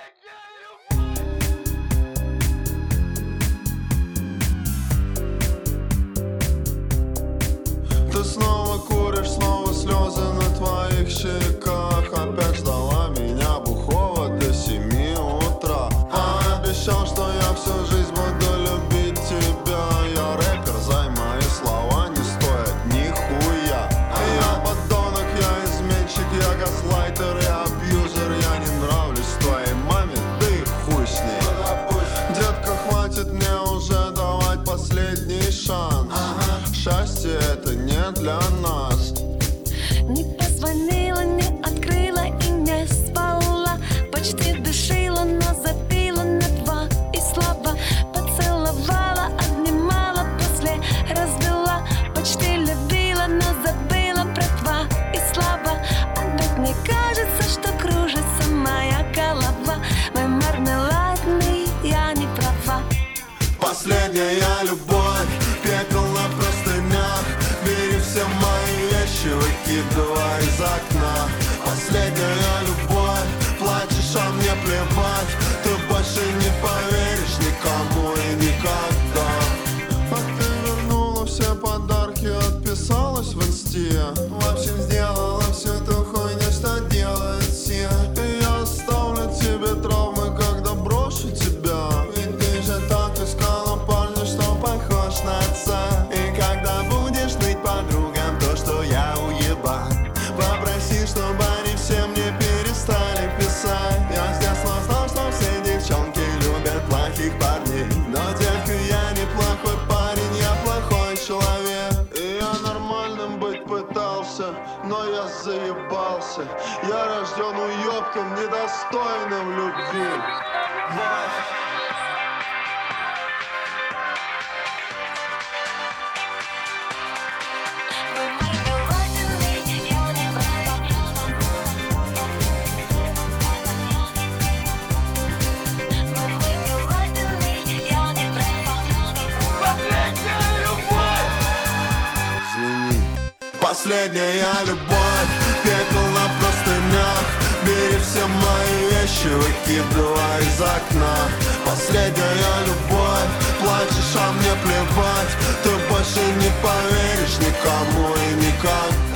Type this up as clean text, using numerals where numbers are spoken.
Ты снова куришь, снова слезы на твоих щеках. Опять ждала меня бухого до 7 утра. А обещал, что я всю жизнь буду любить тебя. Я рэпер, зай, мои слова не стоят нихуя. Я подонок, я изменщик, я газлайтер, я абьюзер. Я не нравлюсь твоей маме, да и хуй с ней. Детка, хватит мне уже давать последний шанс. Счастье это не для нас. Не позвонила, не открыла и не спала. Почти душила, но забила на 2 и слабо. Поцеловала, обнимала, после развела. Почти любила, но забыла про 2 и слабо. Опять мне кажется, что кружится моя голова. Мой мармеладный, я не права. Последняя любовь, пепел на простынях. Бери все мои вещи, выкидывай из окна. Последняя любовь, плачешь, а мне плевать. Ты больше не поверишь никому и никогда. А ты вернула все подарки, отписалась в инсте. В общем, сделала всю эту хуйню, что делают все. И я оставлю тебе травмы, когда брошу тебя. Ведь ты же так искала парня, что похож на отца. И когда будешь ныть подругам то, что я уебан, попроси, чтобы они все мне перестали писать. Я с детства знал, что все девчонки любят плохих парней. Но девка, я не плохой парень, я плохой человек. И я нормальным быть пытался, но я заебался. Я рожден уебком, недостойным любви. Извини. Последняя любовь, пепел на простынях. Бери все мои вещи, выкидывай из окна. Последняя любовь, плачешь, а мне плевать. Ты больше не поверишь никому и никогда.